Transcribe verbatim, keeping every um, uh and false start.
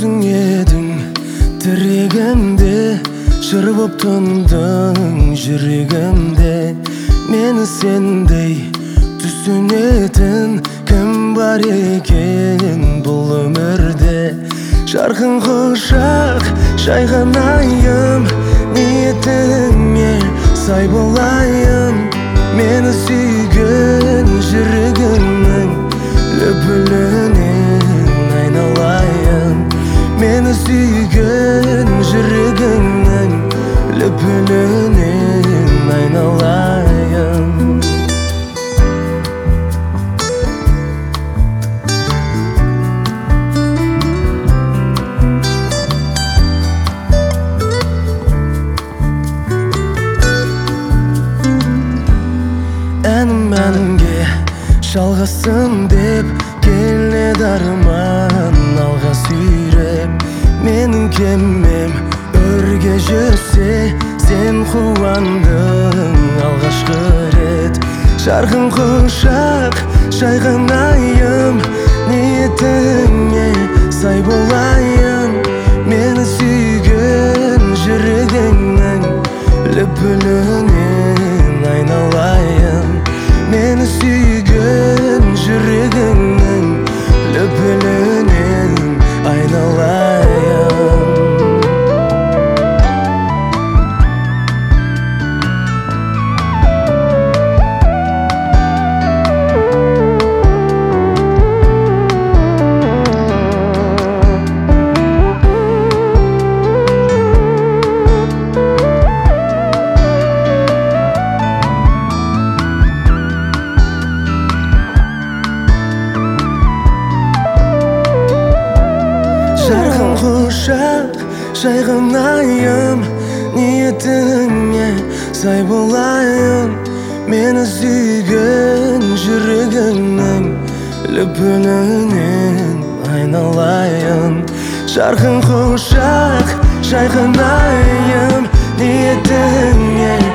өзің едің тірегімде, жыр боп тұндың жүрегімде. Мені сендей түсінетін кім бар екен бұл өмірде? Жарқын құшақ жайғанайын, ниетіңе сай болайын. Мені сүйген жүрегіңнің лүпілінен айналайын. Мені сүйген жүрегіңнің лүпілінен айналайын. Әнім әнге жалғасын деп келеді арман алға сүйреп. Менің кемем өрге жүрсе, сен қуандың алғашқы рет. Жарқын құшақ жайғанайын, ниетіңе сай болайын. Мені сүйген жүрегіңнің лүпілінен айналайын. Мені сүйген жүрегіңнің лүпілінен айналайын. Жарқын құшақ жайғанайын, ниетіңе сай болайын. Мені сүйген жүрегіңнің лүпілінен айналайын. Жарқын құшақ жайғанайын, ниетіңе